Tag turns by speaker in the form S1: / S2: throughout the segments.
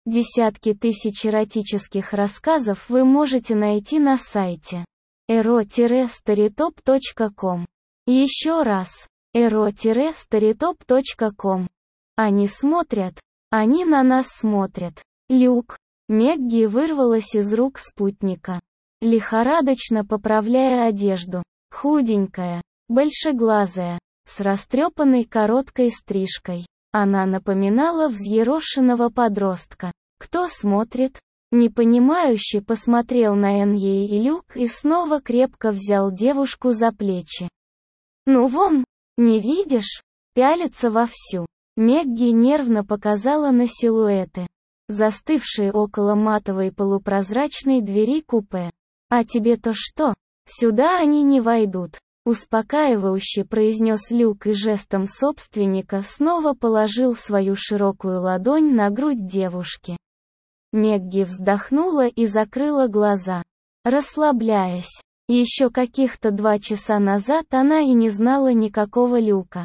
S1: Десятки тысяч эротических рассказов вы можете найти на сайте ero-storytop.com. Еще раз, ero-storytop.com. Они смотрят, они на нас смотрят. Люк. Мегги вырвалась из рук спутника, лихорадочно поправляя одежду. Худенькая, большеглазая, с растрепанной короткой стрижкой. Она напоминала взъерошенного подростка. «Кто смотрит?» Непонимающе посмотрел на Эньи и Люк и снова крепко взял девушку за плечи. «Ну вон, не видишь?» Пялится вовсю. Мегги нервно показала на силуэты, застывшие около матовой полупрозрачной двери купе. «А тебе-то что? Сюда они не войдут», — успокаивающе произнес Люк и жестом собственника снова положил свою широкую ладонь на грудь девушки. Мегги вздохнула и закрыла глаза, расслабляясь. Еще каких-то 2 часа назад она и не знала никакого Люка.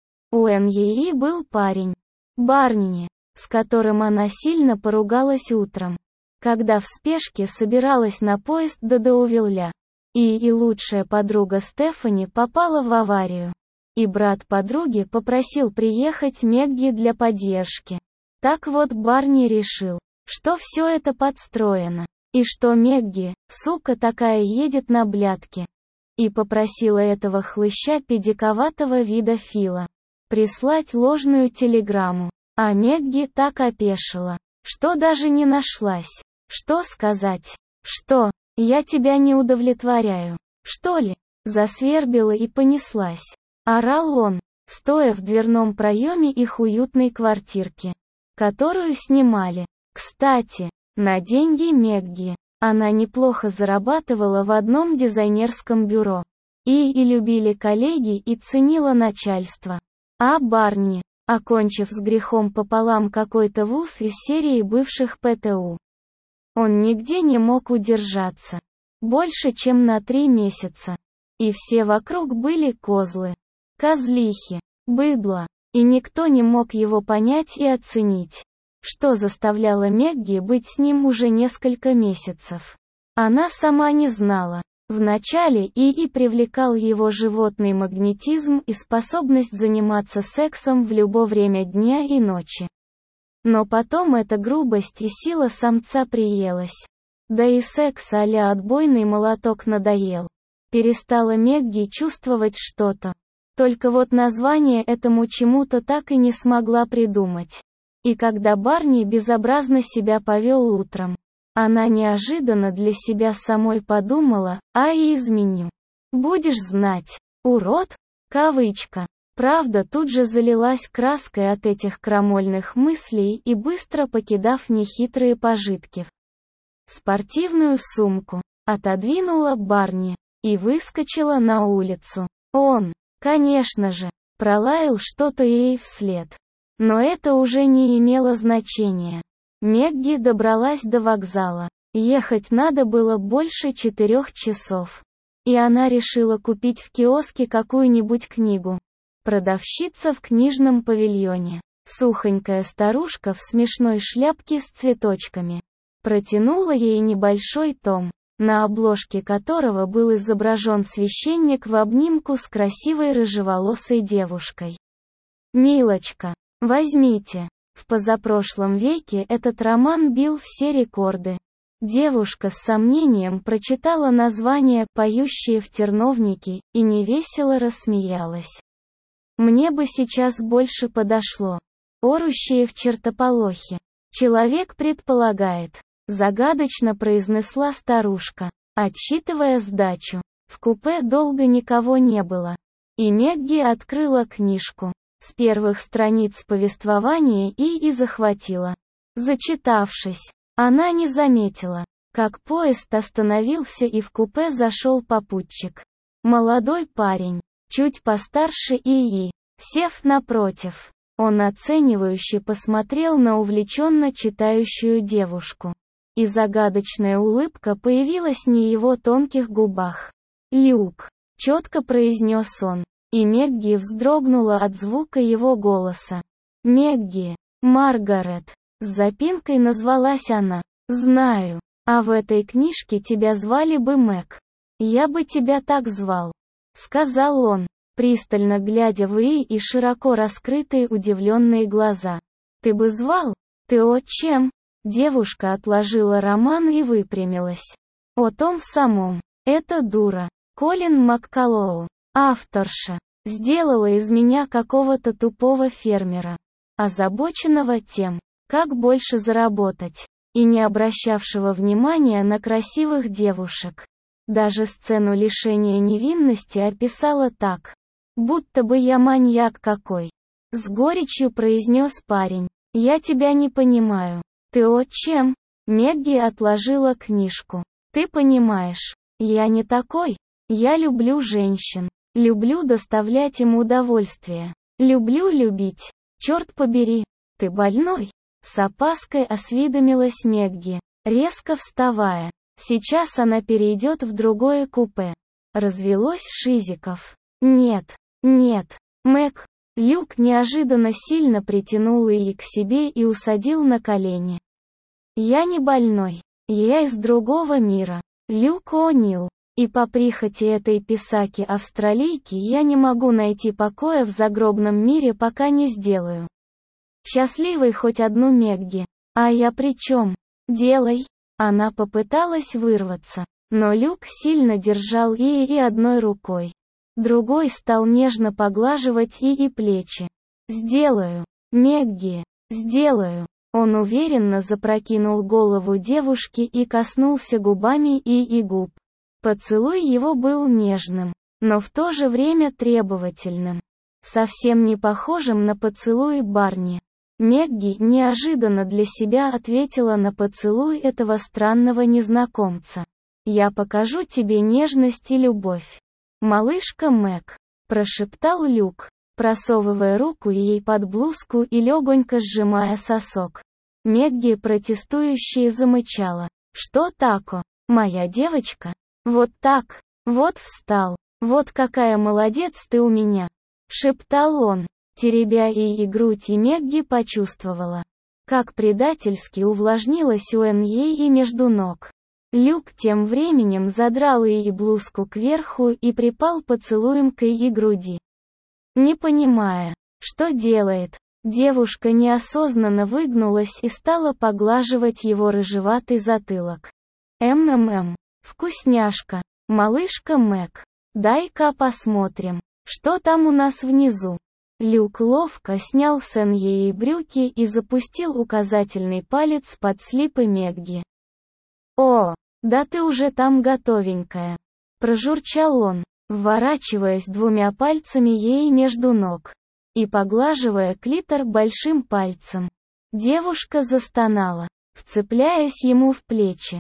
S1: У Эньи был парень, Барни, с которым она сильно поругалась утром, когда в спешке собиралась на поезд до Деувилля. И лучшая подруга Стефани попала в аварию. И брат подруги попросил приехать Мегги для поддержки. Так вот Барни решил, что все это подстроено, и что Мегги, сука такая, едет на блядки. И попросила этого хлыща педиковатого вида Фила прислать ложную телеграмму. А Мегги так опешила, что даже не нашлась. Что сказать? Что? Я тебя не удовлетворяю, что ли? Засвербила и понеслась. Орал он, стоя в дверном проеме их уютной квартирки, которую снимали. Кстати, на деньги Мегги. Она неплохо зарабатывала в одном дизайнерском бюро. И любили коллеги и ценила начальство. А Барни, окончив с грехом пополам какой-то вуз из серии бывших ПТУ. Он нигде не мог удержаться. Больше чем на 3 месяца. И все вокруг были козлы. Козлихи. Быдло. И никто не мог его понять и оценить. Что заставляло Мегги быть с ним уже несколько месяцев. Она сама не знала. Вначале и привлекал его животный магнетизм и способность заниматься сексом в любое время дня и ночи. Но потом эта грубость и сила самца приелась. Да и секс а-ля отбойный молоток надоел. Перестала Мегги чувствовать что-то. Только вот название этому чему-то так и не смогла придумать. И когда Барни безобразно себя повел утром, она неожиданно для себя самой подумала, и изменю. Будешь знать, урод? Кавычка. Правда тут же залилась краской от этих крамольных мыслей и быстро покидав нехитрые пожитки. Спортивную сумку отодвинула Барни и выскочила на улицу. Он, конечно же, пролаял что-то ей вслед. Но это уже не имело значения. Мегги добралась до вокзала. Ехать надо было больше 4 часов. И она решила купить в киоске какую-нибудь книгу. Продавщица в книжном павильоне, сухонькая старушка в смешной шляпке с цветочками, протянула ей небольшой том, на обложке которого был изображен священник в обнимку с красивой рыжеволосой девушкой. «Милочка, возьмите». В позапрошлом веке этот роман бил все рекорды. Девушка с сомнением прочитала название «Поющие в терновнике» и невесело рассмеялась. «Мне бы сейчас больше подошло. Орущие в чертополохе. Человек предполагает», — загадочно произнесла старушка, отсчитывая сдачу. В купе долго никого не было. И Мегги открыла книжку с первых страниц повествования и захватила. Зачитавшись, она не заметила, как поезд остановился и в купе зашел попутчик. Молодой парень, чуть постарше сев напротив, он оценивающе посмотрел на увлеченно читающую девушку. И загадочная улыбка появилась на его тонких губах. «Люк», — четко произнес он. И Мегги вздрогнула от звука его голоса. «Мегги, Маргарет», С запинкой назвалась она. Знаю. А в этой книжке тебя звали бы Мэг. Я бы тебя так звал. Сказал он, пристально глядя в Ии и широко раскрытые удивленные глаза. Ты бы звал? Ты о чем? Девушка отложила роман и выпрямилась. О том самом. Это дура. Колин Маккаллоу, авторша, сделала из меня какого-то тупого фермера, озабоченного тем, как больше заработать, и не обращавшего внимания на красивых девушек. Даже сцену лишения невинности описала так, будто бы я маньяк какой. С горечью произнес парень. Я тебя не понимаю. Ты о чем? Мегги отложила книжку. Ты понимаешь, я не такой. Я люблю женщин. Люблю доставлять им удовольствие. Люблю любить. Черт побери. Ты больной? С опаской осведомилась Мегги, резко вставая. Сейчас она перейдет в другое купе. Развелось шизиков. Нет. Нет. Мэг. Люк неожиданно сильно притянул ее к себе и усадил на колени. Я не больной. Я из другого мира. Люк О'Нил. И по прихоти этой писаки-австралийки я не могу найти покоя в загробном мире, пока не сделаю счастливой хоть одну Мегги. А я при чем? Делай. Она попыталась вырваться, но Люк сильно держал и одной рукой. Другой стал нежно поглаживать и плечи. Сделаю. Мегги. Сделаю. Он уверенно запрокинул голову девушки и коснулся губами и губ. Поцелуй его был нежным, но в то же время требовательным. Совсем не похожим на поцелуй Барни. Мегги неожиданно для себя ответила на поцелуй этого странного незнакомца. «Я покажу тебе нежность и любовь. Малышка Мэг», — прошептал Люк, просовывая руку ей под блузку и легонько сжимая сосок. Мегги протестующе замычала. «Что тако, моя девочка? Вот так, вот встал, вот какая молодец ты у меня», — шептал он, теребя и грудь, и Мегги почувствовала, как предательски увлажнилась у ей и между ног. Люк тем временем задрал ей блузку кверху и припал поцелуем к ее груди. Не понимая, что делает, девушка неосознанно выгнулась и стала поглаживать его рыжеватый затылок. Вкусняшка, малышка Мэг. Дай-ка посмотрим, что там у нас внизу». Люк ловко снял с ей брюки и запустил указательный палец под слипы Мегги. «О, да ты уже там готовенькая», — прожурчал он, вворачиваясь двумя пальцами ей между ног и поглаживая клитор большим пальцем. Девушка застонала, вцепляясь ему в плечи.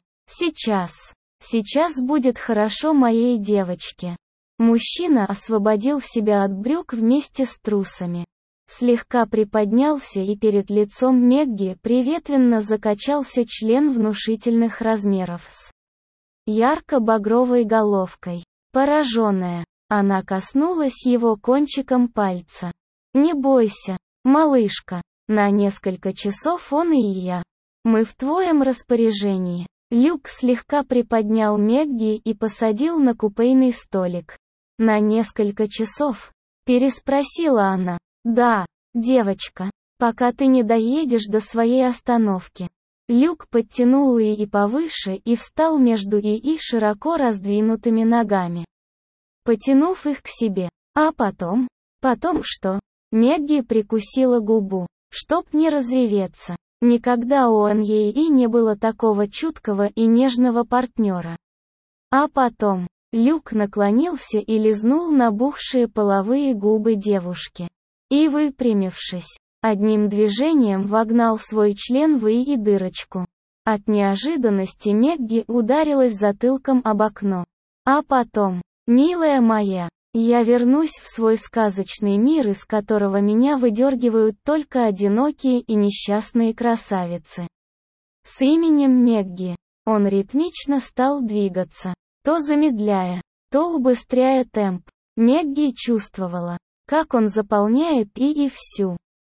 S1: Сейчас будет хорошо моей девочке». Мужчина освободил себя от брюк вместе с трусами. Слегка приподнялся, и перед лицом Мегги приветственно закачался член внушительных размеров с ярко-багровой головкой. Пораженная, она коснулась его кончиком пальца. «Не бойся, малышка, на несколько часов он и я. Мы в твоем распоряжении». Люк слегка приподнял Мегги и посадил на купейный столик. «На несколько часов?» — переспросила она. «Да, девочка, пока ты не доедешь до своей остановки». Люк подтянул и повыше и встал между и широко раздвинутыми ногами, потянув их к себе. А потом? Потом что? Мегги прикусила губу, чтоб не разреветься. Никогда у ей не было такого чуткого и нежного партнера. А потом Люк наклонился и лизнул набухшие половые губы девушки. И, выпрямившись, одним движением вогнал свой член в и дырочку. От неожиданности Мегги ударилась затылком об окно. А потом, «Милая моя, я вернусь в свой сказочный мир, из которого меня выдергивают только одинокие и несчастные красавицы». С именем Мегги он ритмично стал двигаться, то замедляя, то убыстряя темп. Мегги чувствовала, как он заполняет и всю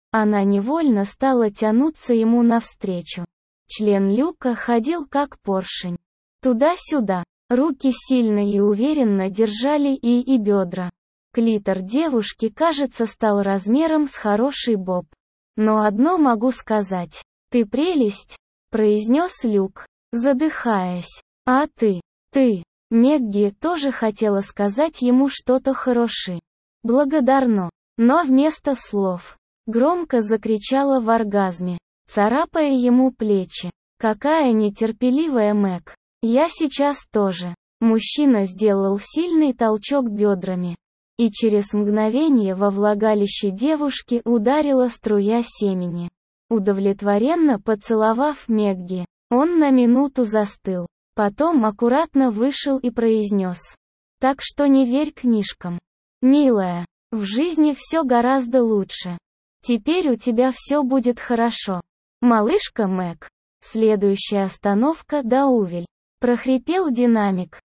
S1: Она невольно стала тянуться ему навстречу. Член Люка ходил как поршень. Туда-сюда. Руки сильно и уверенно держали и бедра. Клитор девушки, кажется, стал размером с хороший боб. «Но одно могу сказать. Ты прелесть», — произнес Люк, задыхаясь. «А ты. Мегги тоже хотела сказать ему что-то хорошее. Благодарно. Но вместо слов громко закричала в оргазме, царапая ему плечи. «Какая нетерпеливая Мэг! Я сейчас тоже!» Мужчина сделал сильный толчок бедрами. И через мгновение во влагалище девушки ударила струя семени. Удовлетворенно поцеловав Мегги, он на минуту застыл. Потом аккуратно вышел и произнес. «Так что не верь книжкам. Милая, в жизни все гораздо лучше. Теперь у тебя все будет хорошо. Малышка Мэг». Следующая остановка Даувиль. Прохрипел динамик.